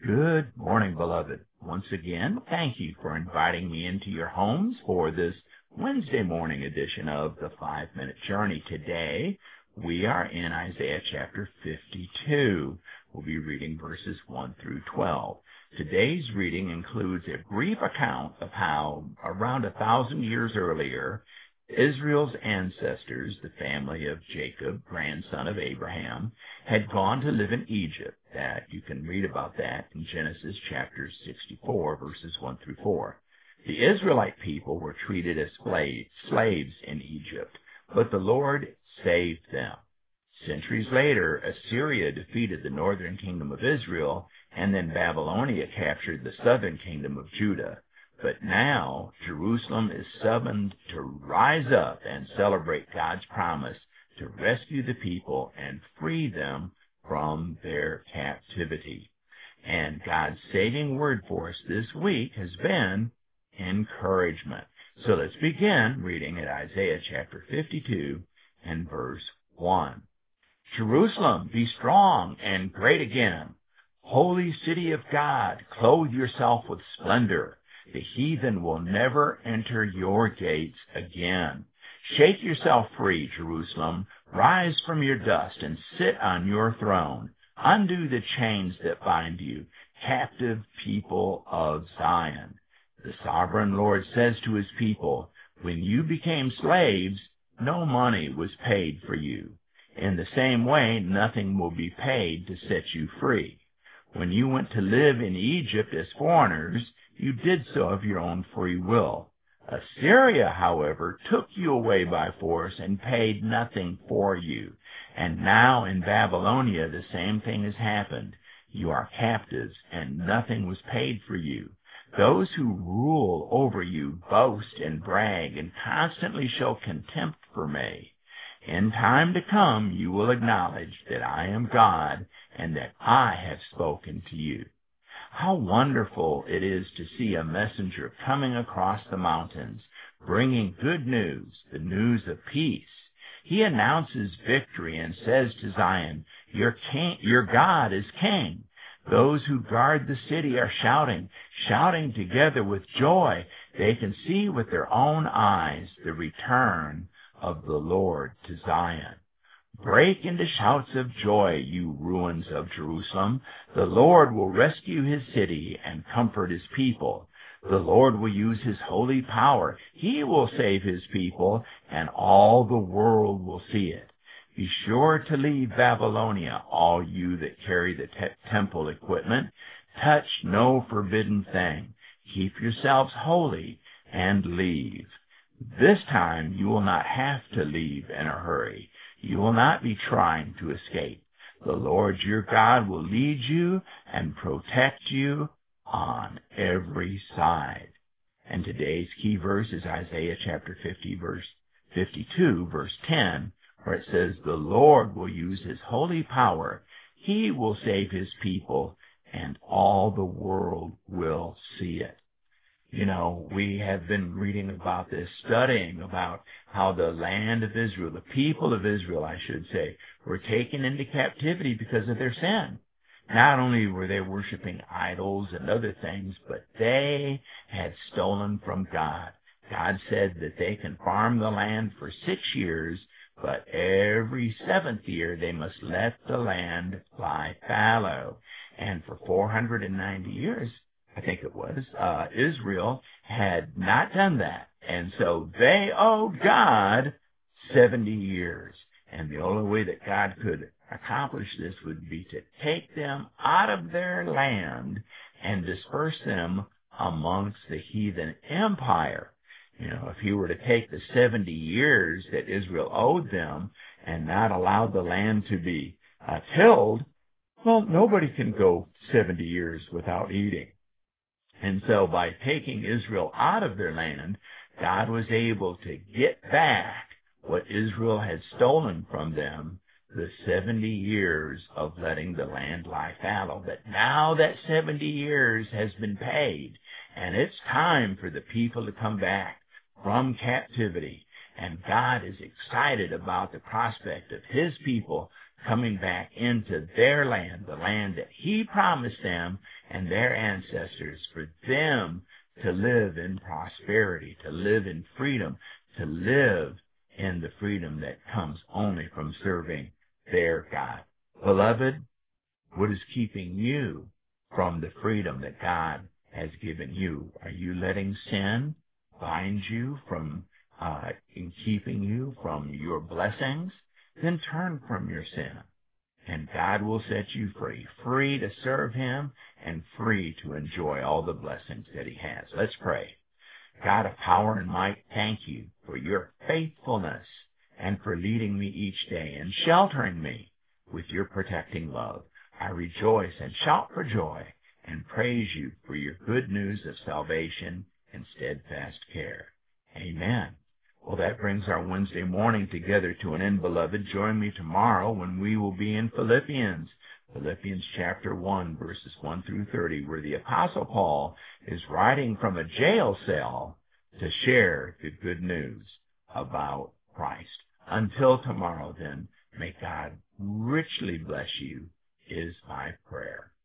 Good morning, beloved. Once again, thank you for inviting me into your homes for this Wednesday morning edition of the 5-Minute Journey. Today, we are in Isaiah chapter 52. We'll be reading verses 1 through 12. Today's reading includes a brief account of how, around 1,000 years earlier, Israel's ancestors, the family of Jacob, grandson of Abraham, had gone to live in Egypt. That you can read about that in Genesis chapter 64, verses 1 through 4. The Israelite people were treated as slaves in Egypt, but the Lord saved them. Centuries later, Assyria defeated the northern kingdom of Israel, and then Babylonia captured the southern kingdom of Judah. But now, Jerusalem is summoned to rise up and celebrate God's promise to rescue the people and free them from their captivity. And God's saving word for us this week has been encouragement. So let's begin reading at Isaiah chapter 52 and verse 1. Jerusalem, be strong and great again. Holy city of God, clothe yourself with splendor. The heathen will never enter your gates again. Shake yourself free, Jerusalem. Rise from your dust and sit on your throne. Undo the chains that bind you, captive people of Zion. The sovereign Lord says to his people, when you became slaves, no money was paid for you. In the same way, nothing will be paid to set you free. When you went to live in Egypt as foreigners, you did so of your own free will. Assyria, however, took you away by force and paid nothing for you. And now in Babylonia the same thing has happened. You are captives, and nothing was paid for you. Those who rule over you boast and brag and constantly show contempt for me. In time to come you will acknowledge that I am God and that I have spoken to you. How wonderful it is to see a messenger coming across the mountains, bringing good news, the news of peace. He announces victory and says to Zion, your God is king. Those who guard the city are shouting together with joy. They can see with their own eyes the return of the Lord to Zion. Break into shouts of joy, you ruins of Jerusalem. The Lord will rescue his city and comfort his people. The Lord will use his holy power. He will save his people, and all the world will see it. Be sure to leave Babylonia, all you that carry the temple equipment. Touch no forbidden thing. Keep yourselves holy and leave. This time you will not have to leave in a hurry. You will not be trying to escape. The Lord your God will lead you and protect you on every side. And today's key verse is Isaiah chapter 52, verse 10, where it says, the Lord will use his holy power. He will save his people, and all the world will see it. You know, we have been reading about this, studying about how the land of Israel, the people of Israel, I should say, were taken into captivity because of their sin. Not only were they worshiping idols and other things, but they had stolen from God. God said that they can farm the land for 6 years, but every 7th year they must let the land lie fallow. And for 490 years, I think it was, Israel had not done that. And so they owed God 70 years. And the only way that God could accomplish this would be to take them out of their land and disperse them amongst the heathen empire. You know, if he were to take the 70 years that Israel owed them and not allow the land to be tilled, well, nobody can go 70 years without eating. And so by taking Israel out of their land, God was able to get back what Israel had stolen from them, the 70 years of letting the land lie fallow. But now that 70 years has been paid, and it's time for the people to come back from captivity. And God is excited about the prospect of his people coming back into their land, the land that he promised them and their ancestors, for them to live in prosperity, to live in freedom, to live in the freedom that comes only from serving their God. Beloved, what is keeping you from the freedom that God has given you? Are you letting sin bind you from in keeping you from your blessings? Then turn from your sin, and God will set you free, free to serve him and free to enjoy all the blessings that he has. Let's pray. God of power and might, thank you for your faithfulness and for leading me each day and sheltering me with your protecting love. I rejoice and shout for joy and praise you for your good news of salvation and steadfast care. Amen. Well, that brings our Wednesday morning together to an end, beloved. Join me tomorrow when we will be in Philippians chapter 1, verses 1 through 30, where the Apostle Paul is writing from a jail cell to share the good news about Christ. Until tomorrow, then, may God richly bless you, is my prayer.